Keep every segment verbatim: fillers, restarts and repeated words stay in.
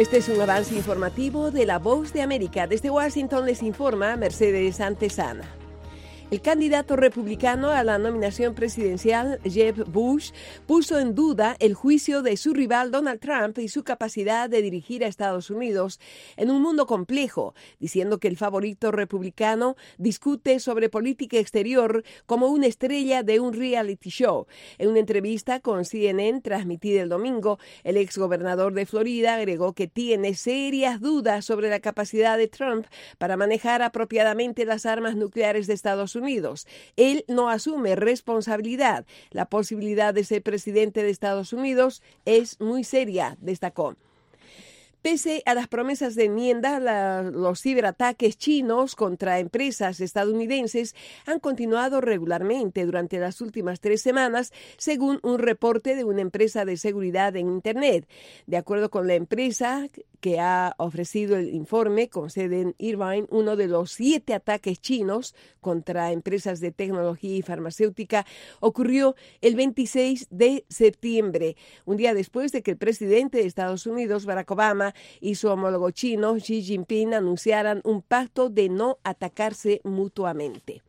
Este es un avance informativo de La Voz de América. Desde Washington les informa Mercedes Antesana. El candidato republicano a la nominación presidencial, Jeb Bush, puso en duda el juicio de su rival Donald Trump y su capacidad de dirigir a Estados Unidos en un mundo complejo, diciendo que el favorito republicano discute sobre política exterior como una estrella de un reality show. En una entrevista con C N N transmitida el domingo, el exgobernador de Florida agregó que tiene serias dudas sobre la capacidad de Trump para manejar apropiadamente las armas nucleares de Estados Unidos. Unidos. Él no asume responsabilidad. La posibilidad de ser presidente de Estados Unidos es muy seria, destacó. Pese a las promesas de enmienda, la, los ciberataques chinos contra empresas estadounidenses han continuado regularmente durante las últimas tres semanas, según un reporte de una empresa de seguridad en Internet. De acuerdo con la empresa que ha ofrecido el informe con sede en Irvine, uno de los siete ataques chinos contra empresas de tecnología y farmacéutica ocurrió el veintiséis de septiembre, un día después de que el presidente de Estados Unidos, Barack Obama, y su homólogo chino, Xi Jinping, anunciaran un pacto de no atacarse mutuamente.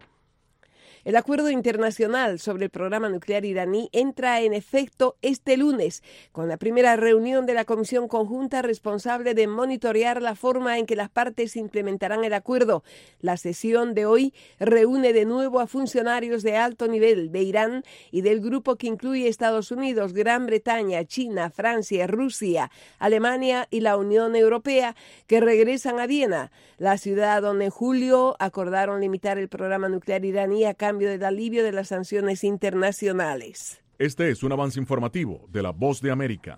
El acuerdo internacional sobre el programa nuclear iraní entra en efecto este lunes, con la primera reunión de la Comisión Conjunta responsable de monitorear la forma en que las partes implementarán el acuerdo. La sesión de hoy reúne de nuevo a funcionarios de alto nivel de Irán y del grupo que incluye Estados Unidos, Gran Bretaña, China, Francia, Rusia, Alemania y la Unión Europea, que regresan a Viena, la ciudad donde en julio acordaron limitar el programa nuclear iraní a cambio del alivio de las sanciones internacionales. Este es un avance informativo de La Voz de América.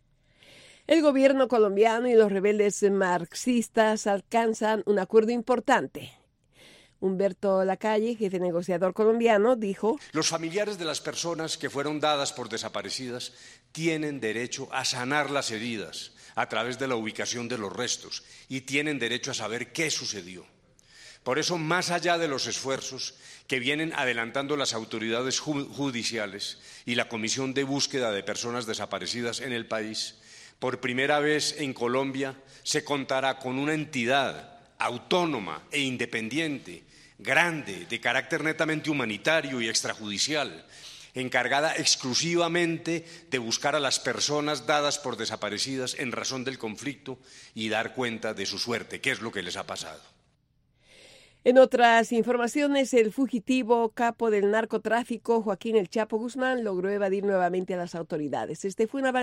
El gobierno colombiano y los rebeldes marxistas alcanzan un acuerdo importante. Humberto Lacalle, jefe negociador colombiano, dijo: los familiares de las personas que fueron dadas por desaparecidas tienen derecho a sanar las heridas a través de la ubicación de los restos y tienen derecho a saber qué sucedió. Por eso, más allá de los esfuerzos que vienen adelantando las autoridades judiciales y la Comisión de Búsqueda de Personas Desaparecidas en el país, por primera vez en Colombia se contará con una entidad autónoma e independiente, grande, de carácter netamente humanitario y extrajudicial, encargada exclusivamente de buscar a las personas dadas por desaparecidas en razón del conflicto y dar cuenta de su suerte, qué es lo que les ha pasado. En otras informaciones, el fugitivo capo del narcotráfico, Joaquín El Chapo Guzmán, logró evadir nuevamente a las autoridades. Este fue una